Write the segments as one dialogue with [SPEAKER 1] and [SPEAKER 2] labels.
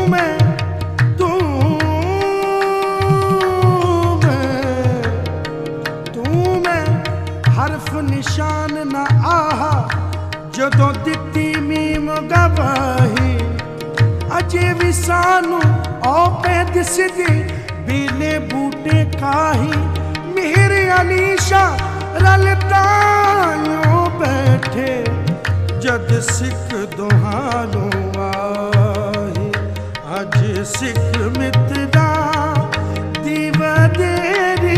[SPEAKER 1] हरफ निशान ना आहा जदों दिती मीम गवाही अजे भी सानू आपे दिसदी बीले बूटे काही मेरे अलीशा रलतायों बैठे जद सिख दोहानो आही अज सिख मित्रा दीवा देरी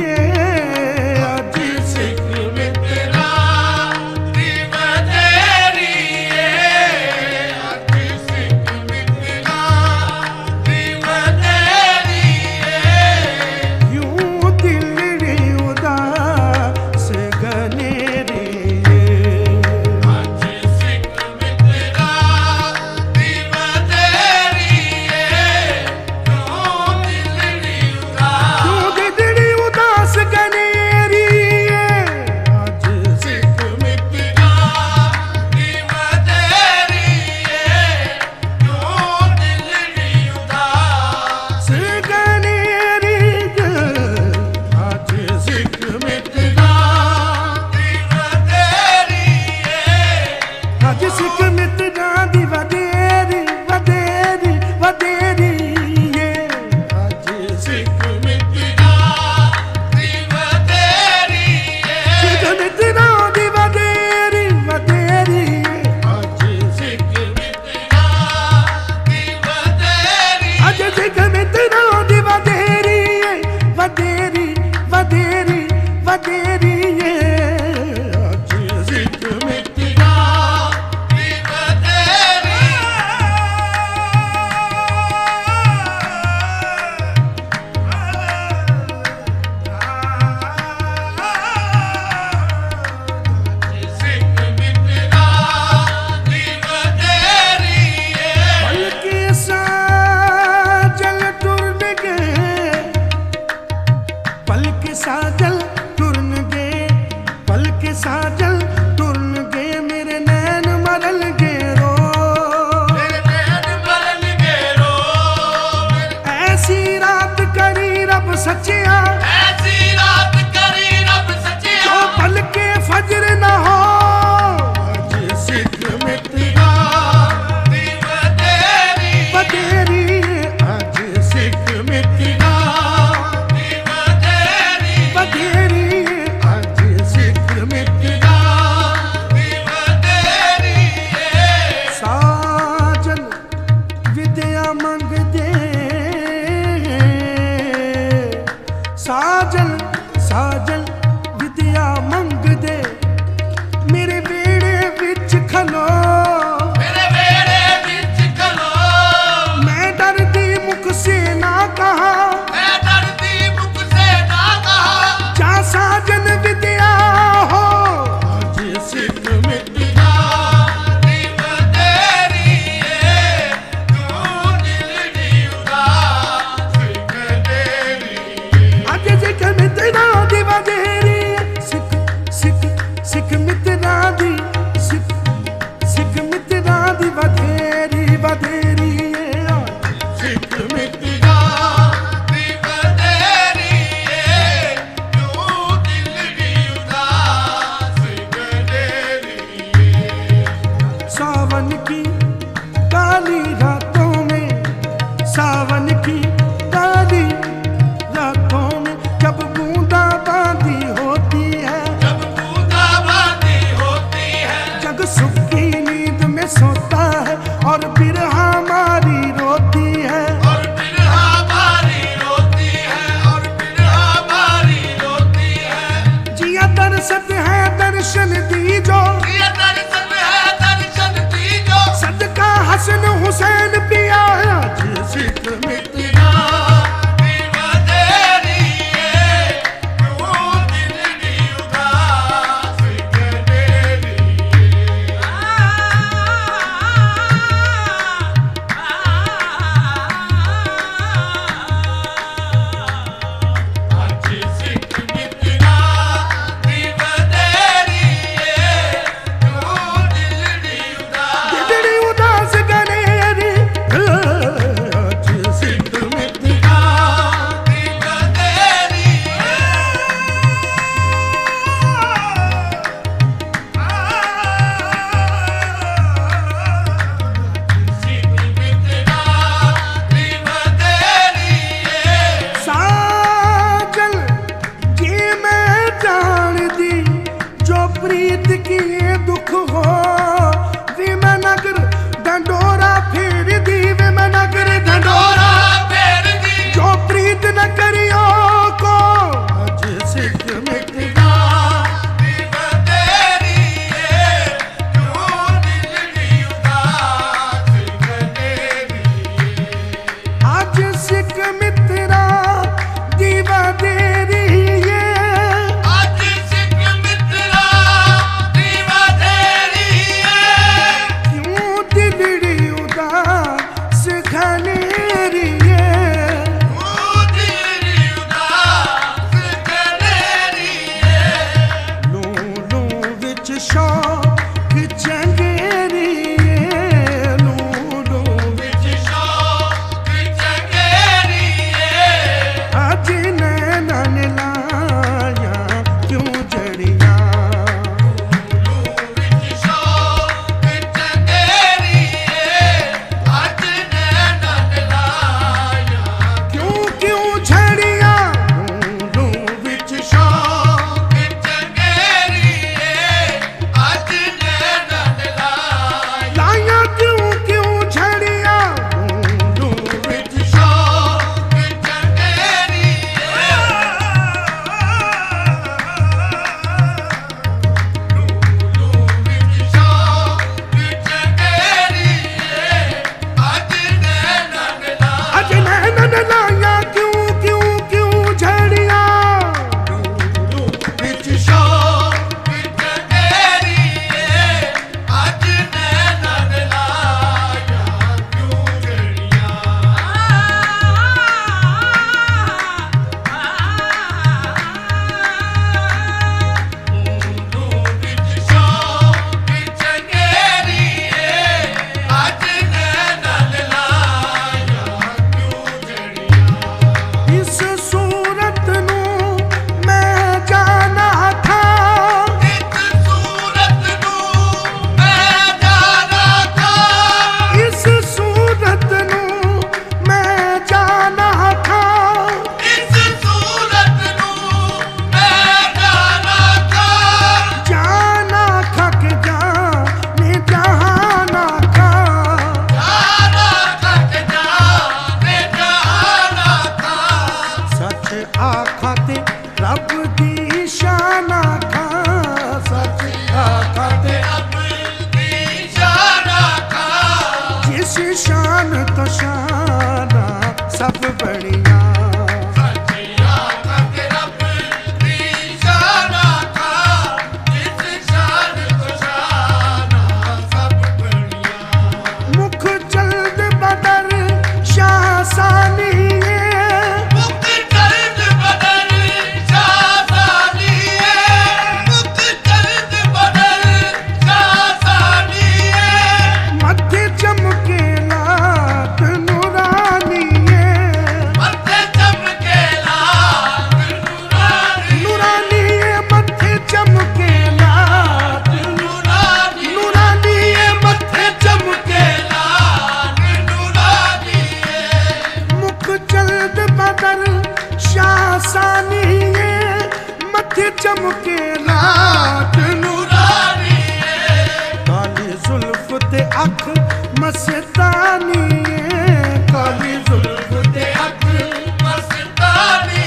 [SPEAKER 1] साजल टुरन गए मेरे नैन मरल गे रो मेरे नैन मरल गे रो ऐसी रात करी रब सच्चिया ऐसी रात करी रब सच्चिया जो पल के फजर न हो आज सिख मित्रा दीवा तेरी बतेरी आज सिख मित्रा दीवा तेरी बतेरी साजल साजल विद्या मंग दे मेरे बेड़े विच खलो मेरे बेड़े विच खलो मैं डरदी मुख से ना कहा मैं डरदी मुख से ना कहा जा साजन विद्या हो आज सिख मित्रा दीवा तेरी तू दिल दी उदास सिख तेरी आज सिख मित्रा दीवा तेरी सिख सिख सिख मित्रा दी सिख सिख मित्रा दी बधेरी बधेरी सिख मित्रा दी बधेरी तू दिल दी उदास गडेरी सावन की काली रातों में सावन की काली रातों में जब बूंदा बांदी होती है जब बूंदा बांदी होती है जग सुख की नींद में सोता है और बिरहा मारी रोती है और बिरहा मारी रोती है और बिरहा मारी रोती है जिया दरसत है दर्शन दीजो जिया दरसत है दर्शन दीजो सदका हसन हुसैन पिया आज सिख तो शाना सब बढ़िया। चमके लाट नूरानी काली जुल्फ ते अख मस्तानी काली जुल्फ ते अख मस्तानी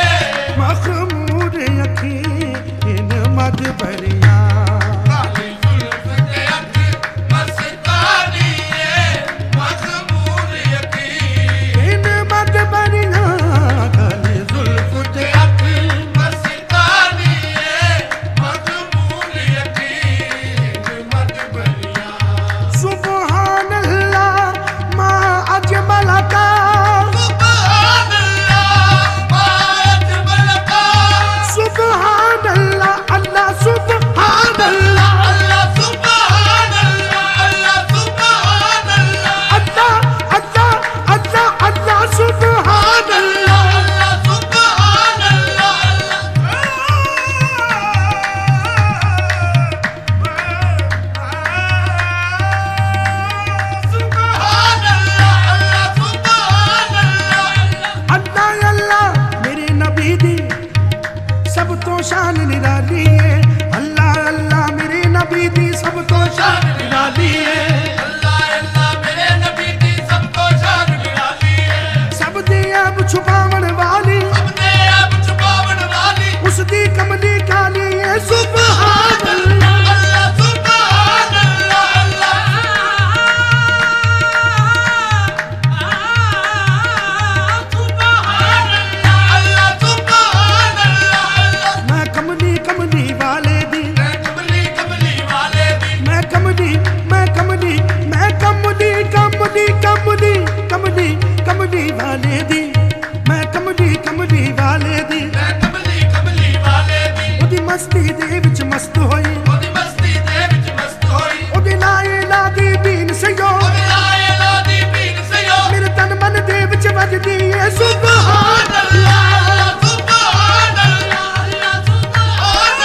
[SPEAKER 1] मखमूर अखी इन मद भरिया। काली जुल्फ ते अख मस्तानी मखमूर अखी इन मद भरिया। काली जुल्फ ते सब तो शान निराली है। अल्लाह अल्लाह मेरे नबी दी सब तो शान निराली है। अल्लाह अल्लाह मेरे नबी दी सब तो शान निराली है। सब दे अब छुपावन वाली उस दी कमली काली है। सुभान अल्लाह कमली वाले दी मैं कमली वाले दी मैं कमली वाले दी ओदी मस्ती दे विच मस्त होई ओदी मस्ती दे विच मस्त होई ओदी लाए लादी बीन सयो ओदी लाए लादी बीन सयो मेरे तन मन दे विच वजदी है। सुभान अल्लाह सुभान अल्लाह सुभान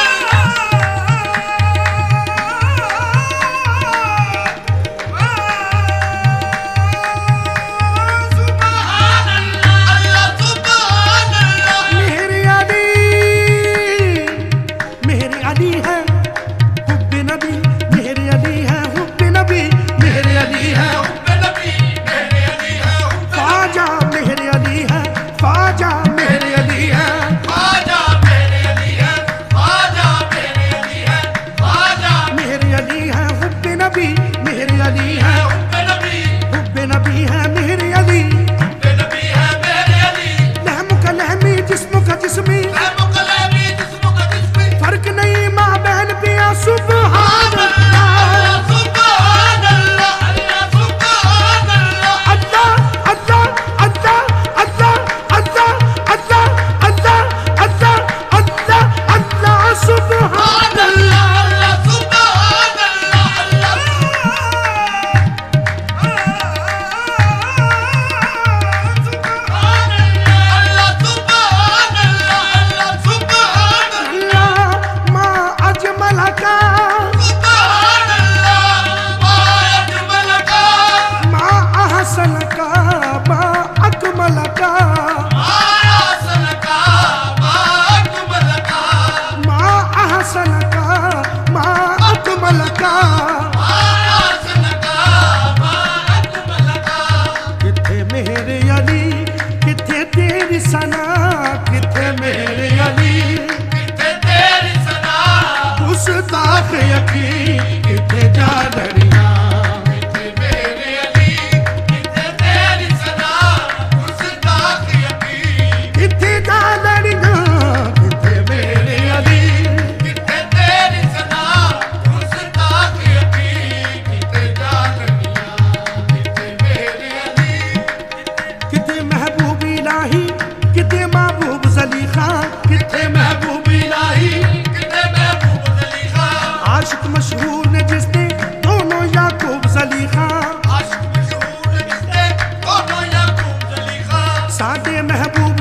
[SPEAKER 1] फर्क नहीं माँ बहन पिया। सुभान अल्लाह सुभान अल्लाह सुभान अल्लाह अल्लाह अल्लाह अल्लाह अल्लाह अल्लाह अल्लाह अल्लाह अल्लाह अल्लाह सुभान अल्लाह सुभान सना किथे मेरे अली किथे तेरी सना गुस्ताख यकी किथे जा दरिया किथे मेरे अली किथे साडे महबूब